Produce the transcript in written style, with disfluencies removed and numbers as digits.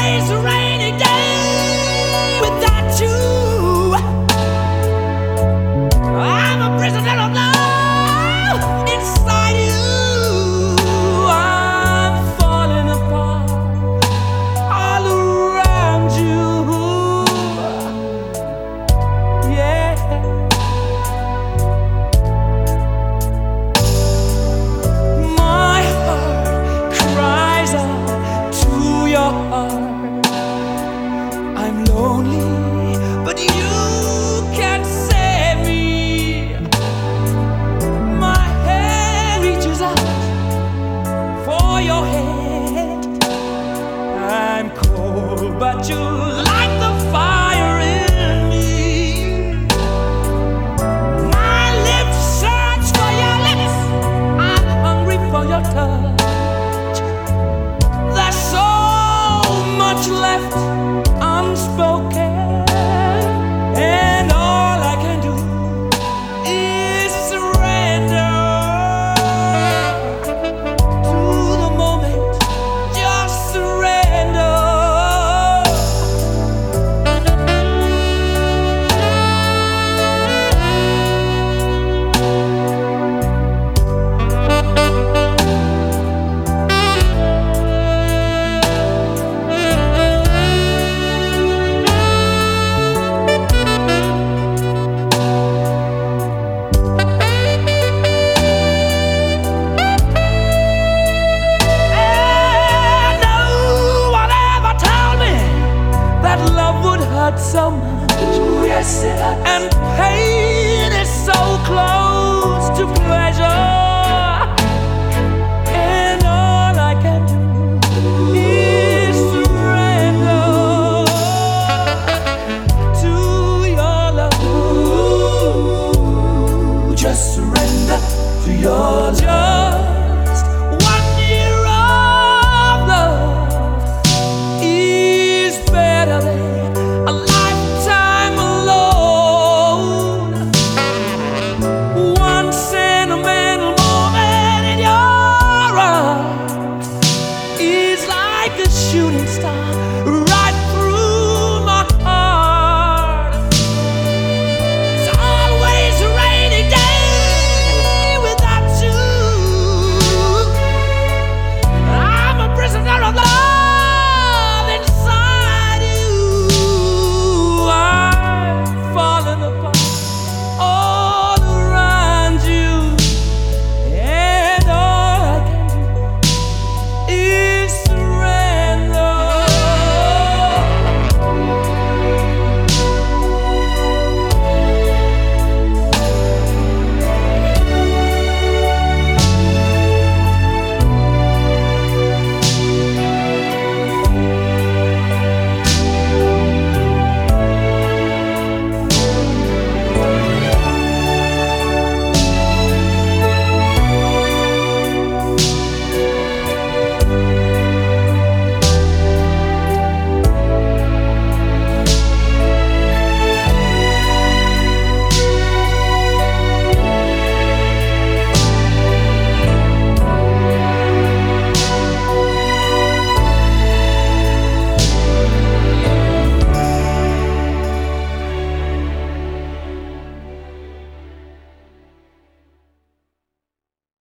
face a rainy day without you. I'm a prisoner of love inside you. I'm falling apart all around you. Yeah. My heart cries out to your heart. I'm lonely, but you can't save me. My hand reaches out for your head. I'm cold, but you light the fire in me. My lips search for your lips. I'm hungry for your touch. There's so much left unspoken, and all I can do is surrender to the moment. Just surrender. And no one ever told me that love would hurt so much. Yes, it And pain is so close.